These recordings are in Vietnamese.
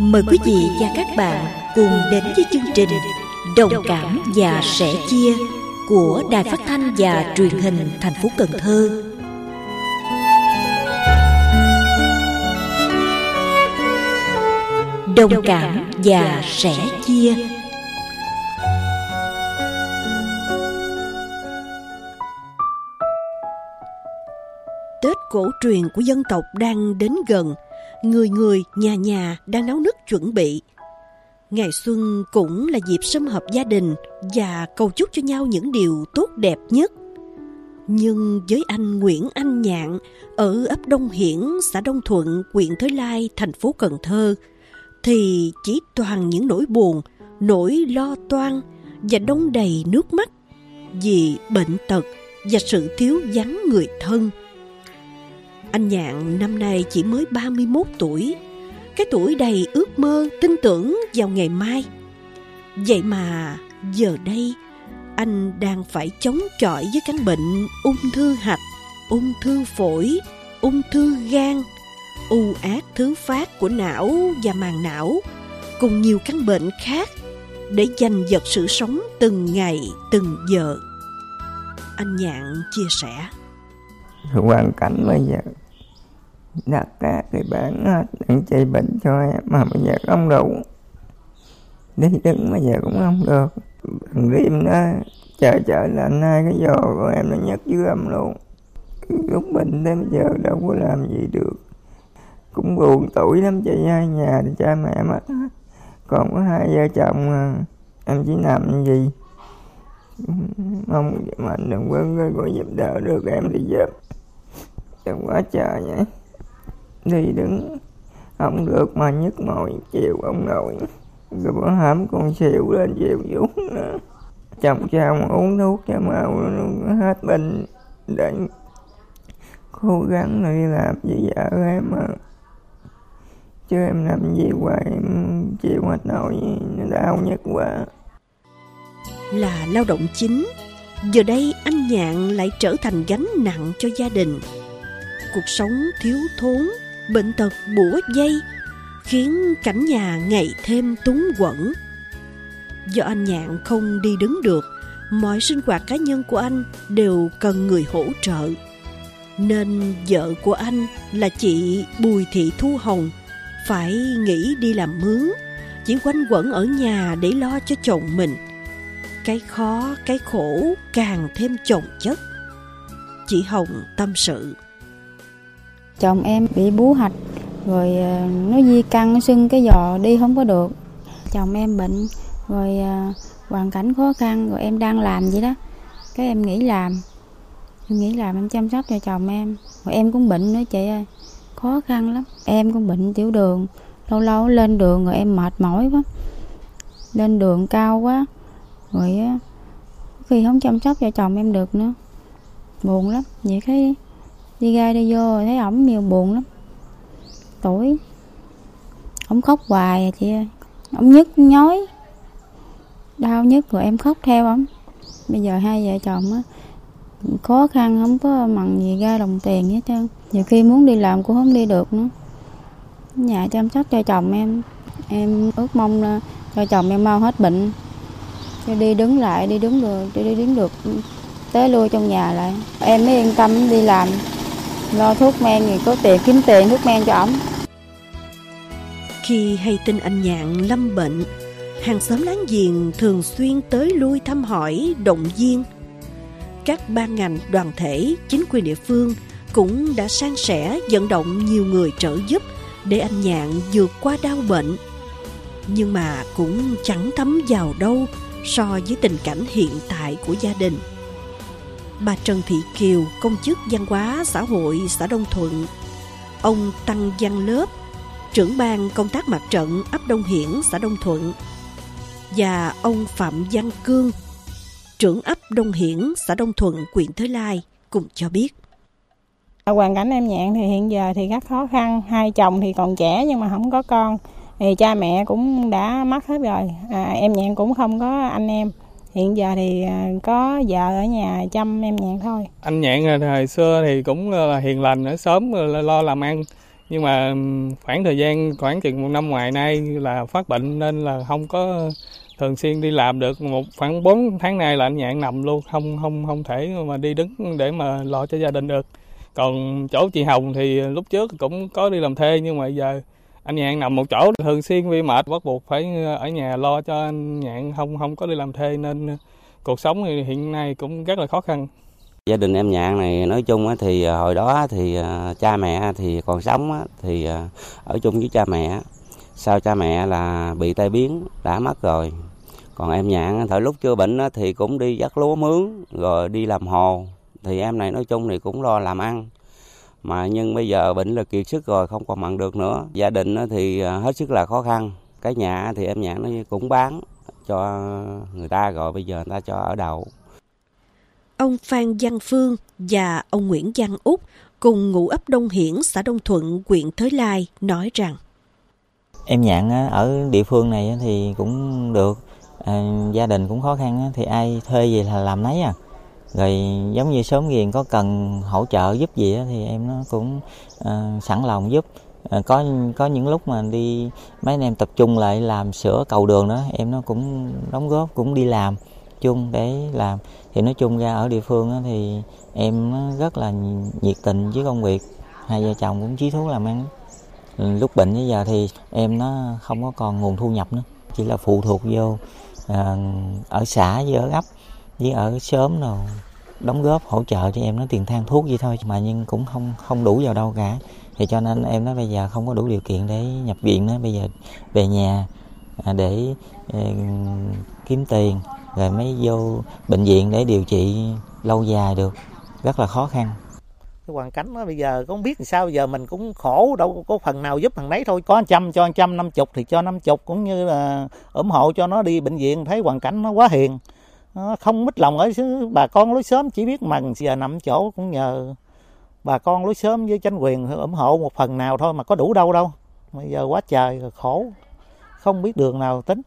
Mời quý vị và các bạn cùng đến với chương trình Đồng cảm và sẻ chia của Đài Phát thanh và Truyền hình thành phố Cần Thơ. Đồng cảm và sẻ chia. Tết cổ truyền của dân tộc đang đến gần, người người, nhà nhà đang náo nức chuẩn bị. Ngày xuân cũng là dịp sum họp gia đình và cầu chúc cho nhau những điều tốt đẹp nhất. Nhưng với anh Nguyễn Anh Nhạn ở ấp Đông Hiển, xã Đông Thuận, huyện Thới Lai, thành phố Cần Thơ, thì chỉ toàn những nỗi buồn, nỗi lo toan và đong đầy nước mắt vì bệnh tật và sự thiếu vắng người thân. Anh Nhạn năm nay chỉ mới 31 tuổi, cái tuổi đầy ước mơ, tin tưởng vào ngày mai. Vậy mà giờ đây anh đang phải chống chọi với căn bệnh ung thư hạch, ung thư phổi, ung thư gan, u ác thứ phát của não và màng não, cùng nhiều căn bệnh khác để giành giật sự sống từng ngày từng giờ. Anh Nhạn chia sẻ: hoàn cảnh bây giờ đặt cả cái bản đang trị bệnh cho em mà bây giờ không đủ, đi đứng bây giờ cũng không được. Bằng đêm đó chờ là hai cái giò của em nó nhấc dưới âm luôn. Lúc bệnh tới bây giờ đâu có làm gì được, cũng buồn tuổi lắm. Chị hai nhà thì cha mẹ mất hết, còn có hai vợ chồng em chỉ nằm gì. Mong mạnh đừng có giúp đỡ được em đi giúp. Đừng quá trời vậy, đi đứng không được mà nhức mỏi chịu không nổi. Rồi bữa hổm còn xỉu lên chịu xuống nữa. Chồng mà uống thuốc cho mau nó hết bệnh để cố gắng đi làm với vợ em mà. Chứ em làm gì hoài em chịu hết nổi, nó đau nhức quá. Là lao động chính, giờ đây anh Nhạn lại trở thành gánh nặng cho gia đình. Cuộc sống thiếu thốn, bệnh tật bủa vây khiến cảnh nhà ngày thêm túng quẫn. Do anh Nhạn không đi đứng được, mọi sinh hoạt cá nhân của anh đều cần người hỗ trợ, nên vợ của anh là chị Bùi Thị Thu Hồng phải nghỉ đi làm mướn, chỉ quanh quẩn ở nhà để lo cho chồng mình. Cái khó, cái khổ càng thêm chồng chất. Chị Hồng tâm sự: chồng em bị bú hạch, rồi nó di căn, nó sưng cái giò đi không có được. Chồng em bệnh, rồi hoàn cảnh khó khăn, rồi em đang làm vậy đó. Cái em nghỉ làm em chăm sóc cho chồng em. Rồi em cũng bệnh nữa chị ơi, khó khăn lắm. Em cũng bệnh tiểu đường, lâu lâu lên đường rồi em mệt mỏi quá, lên đường cao quá, rồi khi không chăm sóc cho chồng em được nữa, buồn lắm. Vậy cái đi ra đi vô rồi thấy ổng nhiều buồn lắm. Tuổi ổng khóc hoài à chị ơi, ổng nhức nhói đau nhức rồi em khóc theo ổng. Bây giờ hai vợ chồng á khó khăn, không có mặn gì ra đồng tiền hết trơn. Nhiều khi muốn đi làm cũng không đi được nữa. Nhà chăm sóc cho chồng em ước mong cho chồng em mau hết bệnh, cho đi đứng được tới lui trong nhà lại, em mới yên tâm đi làm, lo thuốc men thì có tiền kiếm tiền thuốc men cho ổng. Khi hay tin anh Nhạn lâm bệnh, hàng xóm láng giềng thường xuyên tới lui thăm hỏi, động viên. Các ban ngành, đoàn thể, chính quyền địa phương cũng đã san sẻ vận động nhiều người trợ giúp để anh Nhạn vượt qua đau bệnh. Nhưng mà cũng chẳng thấm vào đâu so với tình cảnh hiện tại của gia đình. Bà Trần Thị Kiều, công chức văn hóa xã hội xã Đông Thuận, ông Tăng Văn Lớp, trưởng ban công tác mặt trận ấp Đông Hiển, xã Đông Thuận, và ông Phạm Văn Cương, trưởng ấp Đông Hiển, xã Đông Thuận, huyện Thới Lai cùng cho biết: hoàn cảnh em Nhạn thì hiện giờ thì rất khó khăn. Hai chồng thì còn trẻ nhưng mà không có con, thì cha mẹ cũng đã mất hết rồi. Em Nhạn cũng không có anh em. Hiện giờ thì có vợ ở nhà chăm em Nhạn thôi. Anh Nhạn thời xưa thì cũng là hiền lành, ở xóm lo làm ăn, Nhưng mà khoảng thời gian khoảng chừng 1 năm ngoài nay là phát bệnh nên là không có thường xuyên đi làm được. Khoảng 4 tháng nay là anh Nhạn nằm luôn, không thể mà đi đứng để mà lo cho gia đình được. Còn chỗ chị Hồng thì lúc trước cũng có đi làm thuê, nhưng mà giờ anh Nhạn nằm một chỗ thường xuyên vì mệt, bắt buộc phải ở nhà lo cho anh Nhạn, không có đi làm thuê nên cuộc sống thì hiện nay cũng rất là khó khăn. Gia đình em Nhạn này nói chung thì hồi đó thì cha mẹ thì còn sống thì ở chung với cha mẹ. Sau cha mẹ là bị tai biến đã mất rồi. Còn em Nhạn thời lúc chưa bệnh thì cũng đi dắt lúa mướn rồi đi làm hồ. Thì em này nói chung thì cũng lo làm ăn. Nhưng bây giờ bệnh là kiệt sức rồi, không còn mặn được nữa. Gia đình thì hết sức là khó khăn. Cái nhà thì em Nhạn nó cũng bán cho người ta rồi, bây giờ người ta cho ở đậu. Ông Phan Văn Phương và ông Nguyễn Văn Úc cùng ngụ ấp Đông Hiển, xã Đông Thuận, huyện Thới Lai nói rằng em Nhạn ở địa phương này thì cũng được, gia đình cũng khó khăn thì ai thuê gì là làm nấy à. Rồi giống như xóm Ghiền có cần hỗ trợ giúp gì thì em nó cũng sẵn lòng giúp. Có những lúc mà đi mấy anh em tập trung lại làm sửa cầu đường đó, em nó cũng đóng góp, cũng đi làm chung để làm. Thì nói chung ra ở địa phương thì em nó rất là nhiệt tình với công việc, hai vợ chồng cũng chí thú làm ăn. Lúc bệnh bây giờ thì em nó không có còn nguồn thu nhập nữa, chỉ là phụ thuộc vô ở xã với ở ấp với ở xóm nào đóng góp hỗ trợ cho em nó tiền thang thuốc vậy thôi, mà nhưng cũng không đủ vào đâu cả. Thì cho nên em nó bây giờ không có đủ điều kiện để nhập viện nữa, bây giờ về nhà để kiếm tiền rồi mới vô bệnh viện để điều trị lâu dài được, rất là khó khăn. Cái hoàn cảnh đó bây giờ không biết làm sao, giờ mình cũng khổ, đâu có phần nào giúp thằng đấy thôi. Có 100 cho 150 thì cho 50, cũng như là ủng hộ cho nó đi bệnh viện. Thấy hoàn cảnh nó quá hiền, nó không mít lòng ở bà con lối xóm, chỉ biết mần giờ nằm chỗ cũng nhờ bà con lối xóm với chính quyền ủng hộ một phần nào thôi, mà có đủ đâu. Bây giờ quá trời khổ, không biết đường nào tính.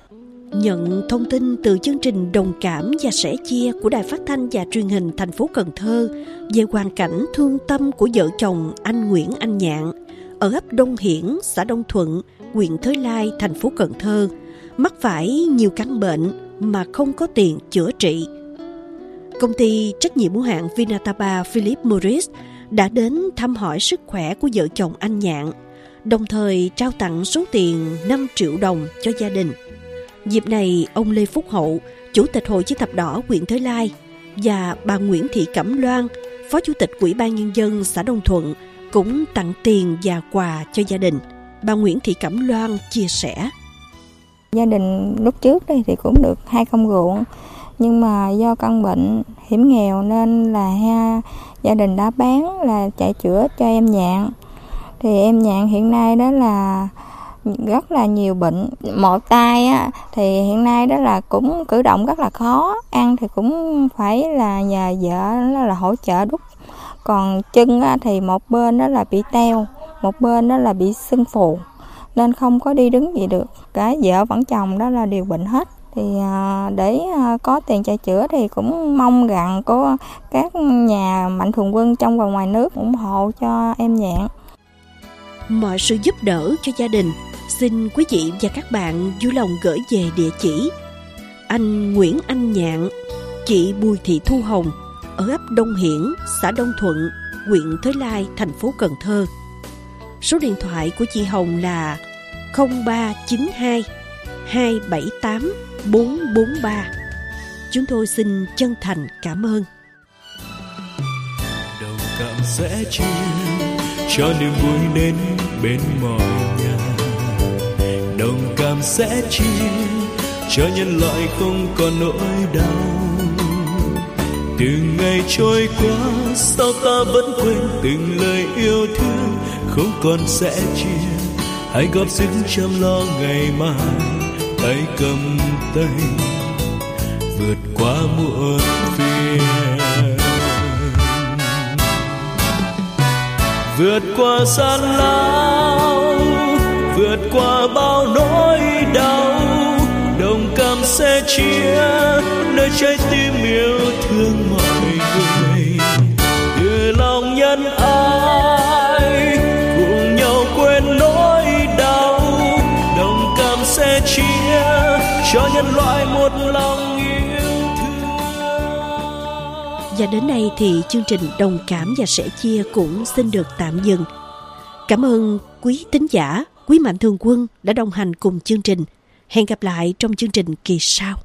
Nhận thông tin từ chương trình Đồng cảm và sẻ chia của Đài Phát thanh và Truyền hình thành phố Cần Thơ về hoàn cảnh thương tâm của vợ chồng anh Nguyễn Anh Nhạn ở ấp Đông Hiển, xã Đông Thuận, huyện Thới Lai, thành phố Cần Thơ, mắc phải nhiều căn bệnh mà không có tiền chữa trị. Công ty trách nhiệm hữu hạn Vinataba Philip Morris đã đến thăm hỏi sức khỏe của vợ chồng anh Nhạn, đồng thời trao tặng số tiền 5 triệu đồng cho gia đình. Dịp này, ông Lê Phúc Hậu, Chủ tịch Hội Chữ thập đỏ huyện Thới Lai, và bà Nguyễn Thị Cẩm Loan, Phó Chủ tịch Ủy ban Nhân dân xã Đông Thuận, cũng tặng tiền và quà cho gia đình. Bà Nguyễn Thị Cẩm Loan chia sẻ. Gia đình lúc trước đây thì cũng được 2 công ruộng, nhưng mà do căn bệnh hiểm nghèo nên là gia đình đã bán là chạy chữa cho em Nhạn. Thì em Nhạn hiện nay đó là rất là nhiều bệnh. Một tay thì hiện nay đó là cũng cử động rất là khó, ăn thì cũng phải là nhờ vợ là hỗ trợ đút. Còn chân thì một bên đó là bị teo, một bên đó là bị sưng phù, nên không có đi đứng gì được. Cả vợ vẫn chồng đó là đều bệnh hết. Thì để có tiền chạy chữa thì cũng mong rằng có các nhà mạnh thường quân trong và ngoài nước ủng hộ cho em Nhạn. Mọi sự giúp đỡ cho gia đình, xin quý vị và các bạn vui lòng gửi về địa chỉ anh Nguyễn Anh Nhạn, chị Bùi Thị Thu Hồng ở ấp Đông Hiển, xã Đông Thuận, huyện Thới Lai, thành phố Cần Thơ. Số điện thoại của chị Hồng là 0392 278 443. Chúng tôi xin chân thành cảm ơn. Đồng cảm sẽ chia cho niềm vui đến bên mọi nhà. Đồng cảm sẽ chia cho nhân loại không còn nỗi đau. Từ ngày trôi qua sao ta vẫn quên từng lời yêu thương, không còn sẽ chia. Hãy góp sức chăm lo ngày mai, tay cầm tay vượt qua muộn phiền, vượt qua gian lao, vượt qua bao nỗi đau. Đồng cảm sẽ chia nơi trái tim yêu thương mọi người, từ lòng nhân ái cùng nhau cho nhân loại một lòng yêu thương. Và đến đây thì chương trình Đồng Cảm và Sẻ Chia cũng xin được tạm dừng. Cảm ơn quý thính giả, quý mạnh thường quân đã đồng hành cùng chương trình. Hẹn gặp lại trong chương trình kỳ sau.